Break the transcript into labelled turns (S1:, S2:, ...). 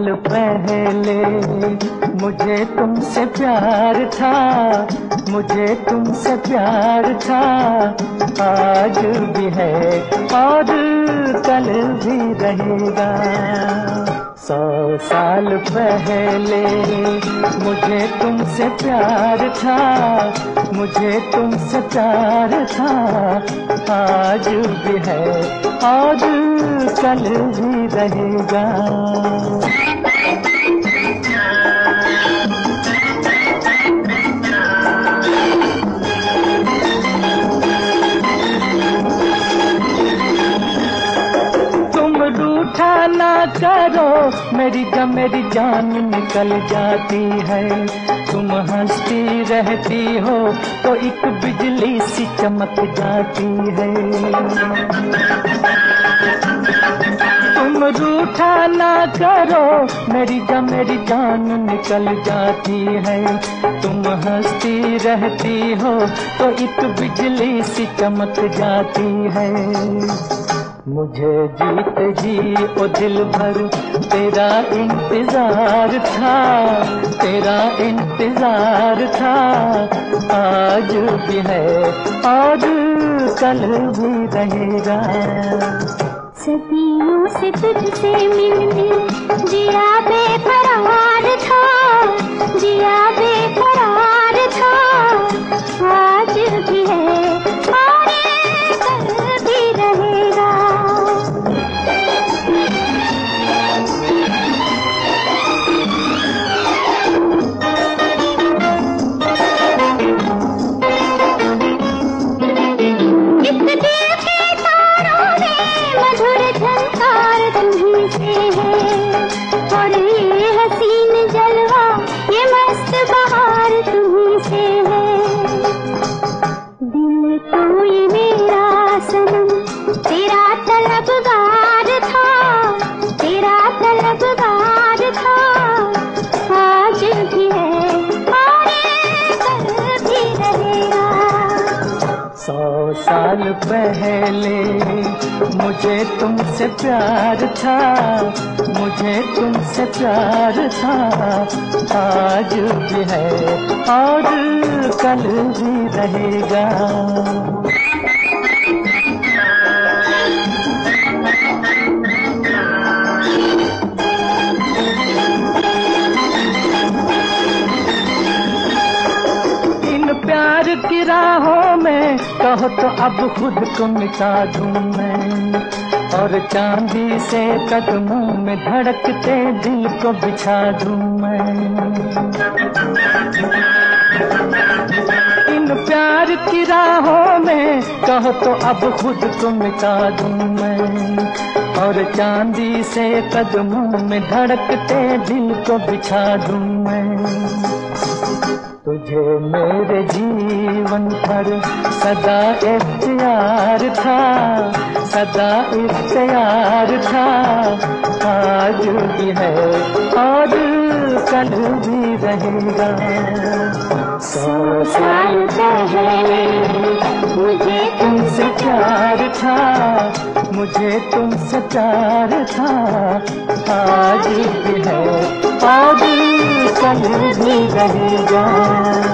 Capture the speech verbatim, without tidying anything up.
S1: साल पहले मुझे तुमसे प्यार था, मुझे तुमसे प्यार था, आज भी है और कल भी रहेगा। सौ साल पहले मुझे तुमसे प्यार था, मुझे तुमसे प्यार था, आज भी है और कल भी रहेगा। रूठा ना करो मेरी जब मेरी जान निकल जाती है, तुम हंसती रहती हो तो एक बिजली सी चमक जाती है। तुम रूठा ना करो मेरी जब मेरी जान निकल जाती है, तुम हंसती रहती हो तो एक बिजली सी चमक जाती है। मुझे जीते जी ओ दिल भर तेरा इंतजार था, तेरा इंतजार था, आज भी है और कल भी रहेगा।
S2: सदियों से तुझसे मिलने जिया बेकरार था, जिया बेकरार था, आज भी है और कल भी रहेगा।
S1: सौ साल पहले मुझे तुमसे प्यार था, मुझे तुमसे प्यार था, आज भी है और कल भी रहेगा। प्यार की राहों में कहो तो अब खुद को मिटा दूं मैं, और चांदी से कदमों में धड़कते दिल को बिछा दूं मैं। इन प्यार की राहों में कहो तो अब खुद को मिटा दूं मैं, और चांदी से कदमों में धड़कते दिल को बिछा दूं मैं। तुझे मेरे जीवन पर सदा इख्तियार था, सदा इख्तियार था, आज भी है और कल भी रहेगा। सौ साल पहले मुझे तुमसे प्यार था, मुझे तुमसे प्यार था, आज भी है और कल भी रहेगा।